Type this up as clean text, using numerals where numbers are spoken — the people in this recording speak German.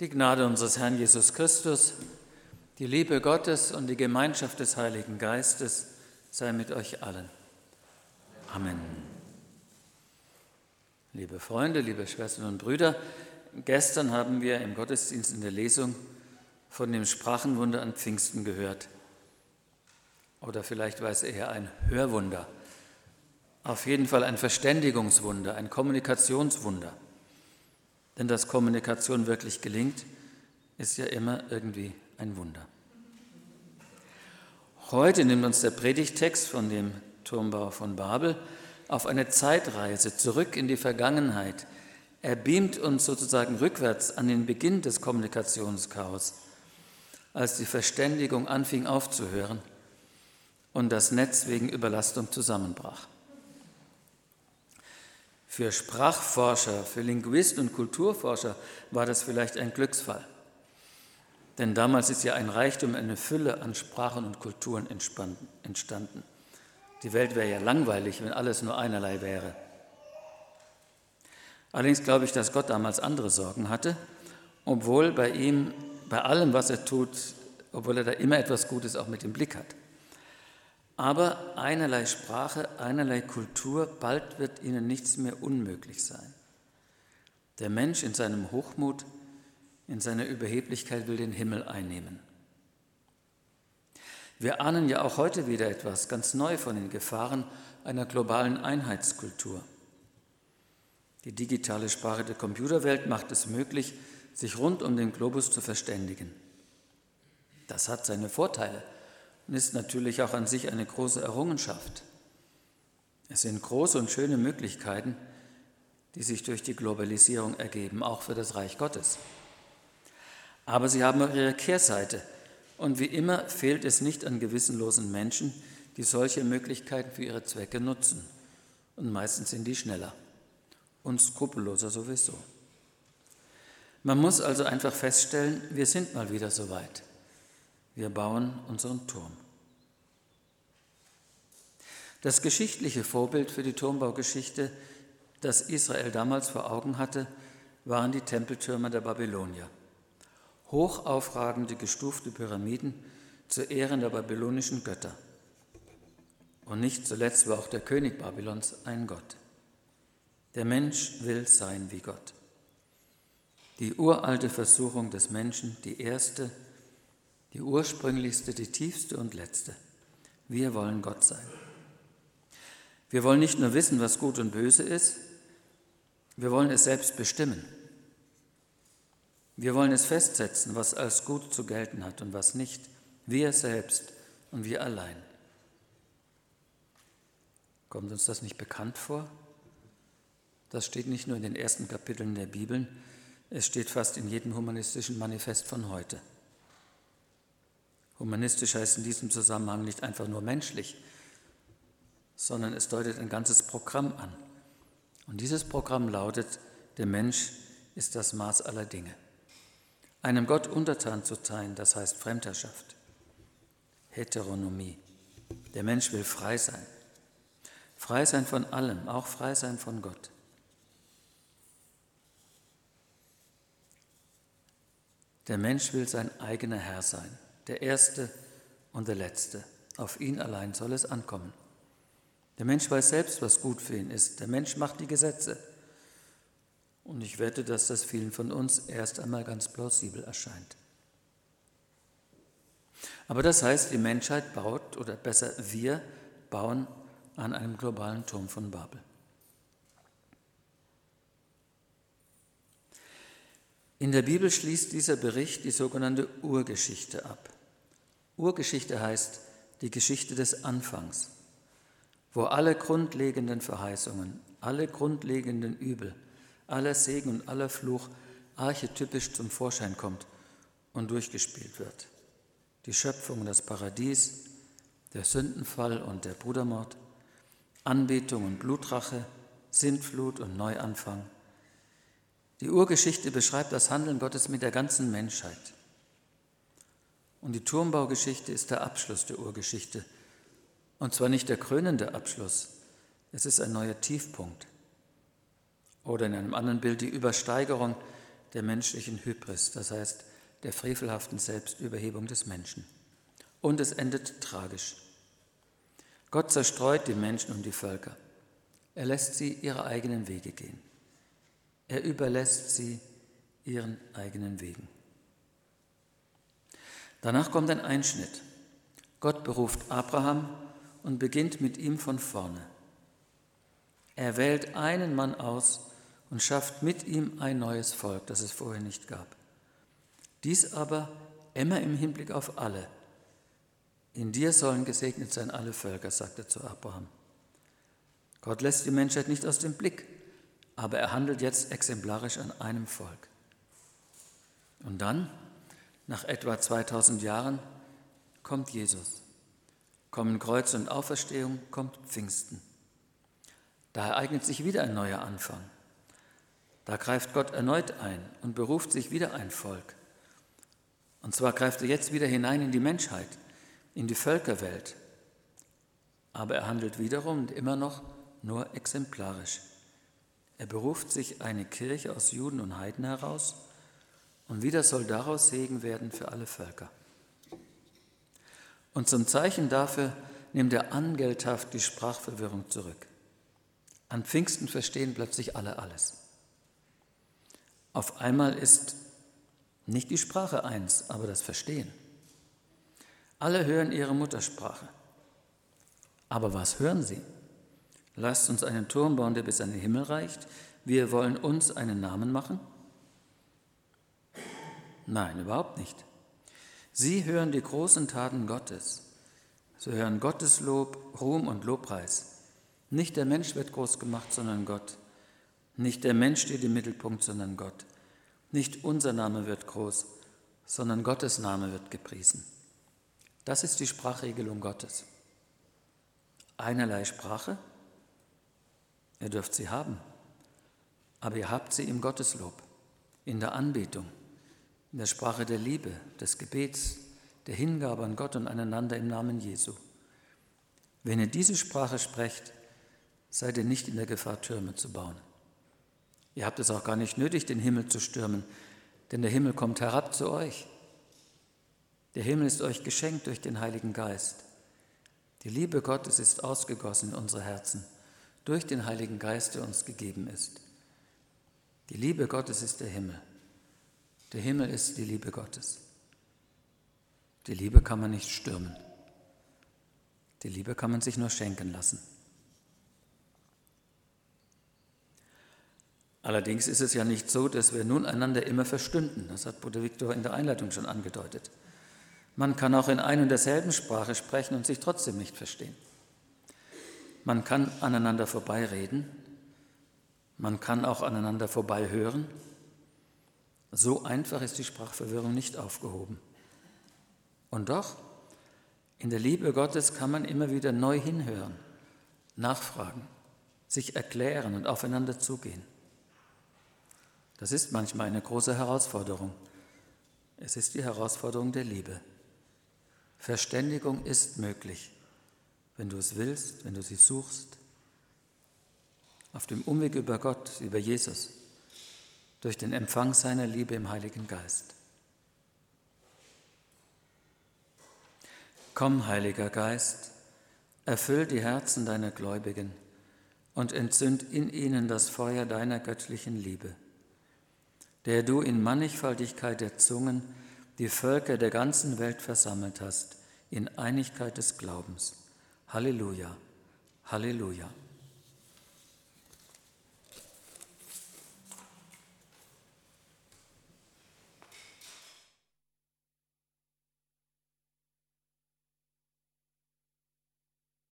Die Gnade unseres Herrn Jesus Christus, die Liebe Gottes und die Gemeinschaft des Heiligen Geistes sei mit euch allen. Amen. Liebe Freunde, liebe Schwestern und Brüder, gestern haben wir im Gottesdienst in der Lesung von dem Sprachenwunder an Pfingsten gehört. Oder vielleicht war es eher ein Hörwunder. Auf jeden Fall ein Verständigungswunder, ein Kommunikationswunder. Denn dass Kommunikation wirklich gelingt, ist ja immer irgendwie ein Wunder. Heute nimmt uns der Predigttext von dem Turmbau von Babel auf eine Zeitreise zurück in die Vergangenheit. Er beamt uns sozusagen rückwärts an den Beginn des Kommunikationschaos, als die Verständigung anfing aufzuhören und das Netz wegen Überlastung zusammenbrach. Für Sprachforscher, für Linguisten und Kulturforscher war das vielleicht ein Glücksfall. Denn damals ist ja ein Reichtum, eine Fülle an Sprachen und Kulturen entstanden. Die Welt wäre ja langweilig, wenn alles nur einerlei wäre. Allerdings glaube ich, dass Gott damals andere Sorgen hatte, obwohl bei ihm, bei allem, was er tut, obwohl er da immer etwas Gutes auch mit im Blick hat. Aber einerlei Sprache, einerlei Kultur, bald wird ihnen nichts mehr unmöglich sein. Der Mensch in seinem Hochmut, in seiner Überheblichkeit will den Himmel einnehmen. Wir ahnen ja auch heute wieder etwas ganz neu von den Gefahren einer globalen Einheitskultur. Die digitale Sprache der Computerwelt macht es möglich, sich rund um den Globus zu verständigen. Das hat seine Vorteile und ist natürlich auch an sich eine große Errungenschaft. Es sind große und schöne Möglichkeiten, die sich durch die Globalisierung ergeben, auch für das Reich Gottes. Aber sie haben auch ihre Kehrseite. Und wie immer fehlt es nicht an gewissenlosen Menschen, die solche Möglichkeiten für ihre Zwecke nutzen. Und meistens sind die schneller und skrupelloser sowieso. Man muss also einfach feststellen, wir sind mal wieder so weit. Wir bauen unseren Turm. Das geschichtliche Vorbild für die Turmbaugeschichte, das Israel damals vor Augen hatte, waren die Tempeltürme der Babylonier. Hoch aufragende, gestufte Pyramiden zu Ehren der babylonischen Götter. Und nicht zuletzt war auch der König Babylons ein Gott. Der Mensch will sein wie Gott. Die uralte Versuchung des Menschen, die erste, die ursprünglichste, die tiefste und letzte. Wir wollen Gott sein. Wir wollen nicht nur wissen, was gut und böse ist, wir wollen es selbst bestimmen. Wir wollen es festsetzen, was als gut zu gelten hat und was nicht. Wir selbst und wir allein. Kommt uns das nicht bekannt vor? Das steht nicht nur in den ersten Kapiteln der Bibel, es steht fast in jedem humanistischen Manifest von heute. Humanistisch heißt in diesem Zusammenhang nicht einfach nur menschlich, sondern es deutet ein ganzes Programm an. Und dieses Programm lautet, der Mensch ist das Maß aller Dinge. Einem Gott untertan zu sein, das heißt Fremdherrschaft, Heteronomie. Der Mensch will frei sein. Frei sein von allem, auch frei sein von Gott. Der Mensch will sein eigener Herr sein, der Erste und der Letzte. Auf ihn allein soll es ankommen. Der Mensch weiß selbst, was gut für ihn ist. Der Mensch macht die Gesetze. Und ich wette, dass das vielen von uns erst einmal ganz plausibel erscheint. Aber das heißt, die Menschheit baut, oder besser wir bauen an einem globalen Turm von Babel. In der Bibel schließt dieser Bericht die sogenannte Urgeschichte ab. Urgeschichte heißt die Geschichte des Anfangs, wo alle grundlegenden Verheißungen, alle grundlegenden Übel, aller Segen und aller Fluch archetypisch zum Vorschein kommt und durchgespielt wird. Die Schöpfung, das Paradies, der Sündenfall und der Brudermord, Anbetung und Blutrache, Sintflut und Neuanfang. Die Urgeschichte beschreibt das Handeln Gottes mit der ganzen Menschheit. Und die Turmbaugeschichte ist der Abschluss der Urgeschichte. Und zwar nicht der krönende Abschluss, es ist ein neuer Tiefpunkt. Oder in einem anderen Bild die Übersteigerung der menschlichen Hybris, das heißt der frevelhaften Selbstüberhebung des Menschen. Und es endet tragisch. Gott zerstreut die Menschen und die Völker. Er lässt sie ihre eigenen Wege gehen. Er überlässt sie ihren eigenen Wegen. Danach kommt ein Einschnitt. Gott beruft Abraham und beginnt mit ihm von vorne. Er wählt einen Mann aus und schafft mit ihm ein neues Volk, das es vorher nicht gab. Dies aber immer im Hinblick auf alle. In dir sollen gesegnet sein alle Völker, sagt er zu Abraham. Gott lässt die Menschheit nicht aus dem Blick, aber er handelt jetzt exemplarisch an einem Volk. Und dann, nach etwa 2000 Jahren, kommt Jesus. Kommen Kreuz und Auferstehung, kommt Pfingsten. Da ereignet sich wieder ein neuer Anfang. Da greift Gott erneut ein und beruft sich wieder ein Volk. Und zwar greift er jetzt wieder hinein in die Menschheit, in die Völkerwelt. Aber er handelt wiederum immer noch nur exemplarisch. Er beruft sich eine Kirche aus Juden und Heiden heraus und wieder soll daraus Segen werden für alle Völker. Und zum Zeichen dafür nimmt er angelthaft die Sprachverwirrung zurück. An Pfingsten verstehen plötzlich alle alles. Auf einmal ist nicht die Sprache eins, aber das Verstehen. Alle hören ihre Muttersprache. Aber was hören sie? Lasst uns einen Turm bauen, der bis an den Himmel reicht. Wir wollen uns einen Namen machen? Nein, überhaupt nicht. Sie hören die großen Taten Gottes. Sie hören Gottes Lob, Ruhm und Lobpreis. Nicht der Mensch wird groß gemacht, sondern Gott. Nicht der Mensch steht im Mittelpunkt, sondern Gott. Nicht unser Name wird groß, sondern Gottes Name wird gepriesen. Das ist die Sprachregelung Gottes. Einerlei Sprache, ihr dürft sie haben, aber ihr habt sie im Gotteslob, in der Anbetung, in der Sprache der Liebe, des Gebets, der Hingabe an Gott und aneinander im Namen Jesu. Wenn ihr diese Sprache sprecht, seid ihr nicht in der Gefahr, Türme zu bauen. Ihr habt es auch gar nicht nötig, den Himmel zu stürmen, denn der Himmel kommt herab zu euch. Der Himmel ist euch geschenkt durch den Heiligen Geist. Die Liebe Gottes ist ausgegossen in unsere Herzen, durch den Heiligen Geist, der uns gegeben ist. Die Liebe Gottes ist der Himmel. Der Himmel ist die Liebe Gottes. Die Liebe kann man nicht stürmen. Die Liebe kann man sich nur schenken lassen. Allerdings ist es ja nicht so, dass wir nun einander immer verstünden. Das hat Bruder Viktor in der Einleitung schon angedeutet. Man kann auch in ein und derselben Sprache sprechen und sich trotzdem nicht verstehen. Man kann aneinander vorbeireden. Man kann auch aneinander vorbeihören. So einfach ist die Sprachverwirrung nicht aufgehoben. Und doch, in der Liebe Gottes kann man immer wieder neu hinhören, nachfragen, sich erklären und aufeinander zugehen. Das ist manchmal eine große Herausforderung. Es ist die Herausforderung der Liebe. Verständigung ist möglich, wenn du es willst, wenn du sie suchst. Auf dem Umweg über Gott, über Jesus, durch den Empfang seiner Liebe im Heiligen Geist. Komm, Heiliger Geist, erfüll die Herzen deiner Gläubigen und entzünd in ihnen das Feuer deiner göttlichen Liebe, der du in Mannigfaltigkeit der Zungen die Völker der ganzen Welt versammelt hast, in Einigkeit des Glaubens. Halleluja, Halleluja.